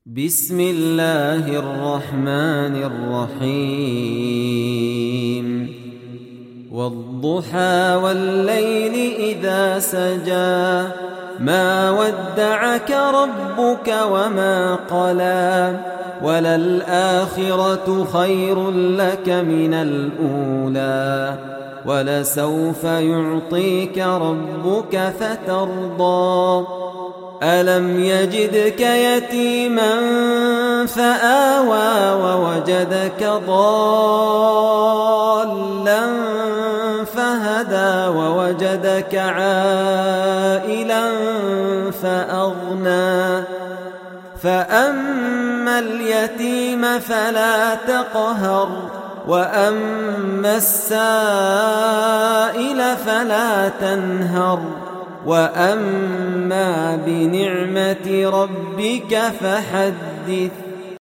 بسم الله الرحمن الرحيم والضحى والليل إذا سجى ما ودعك ربك وما قلى وللآخرة خير لك من الأولى ولسوف يعطيك ربك فترضى ألم يجدك يتيما فآوى ووجدك ضالا فهدى ووجدك عائلا فأغنى فأما اليتيم فلا تقهر وأما السائل فلا تنهر وأما بنعمة ربك فحدث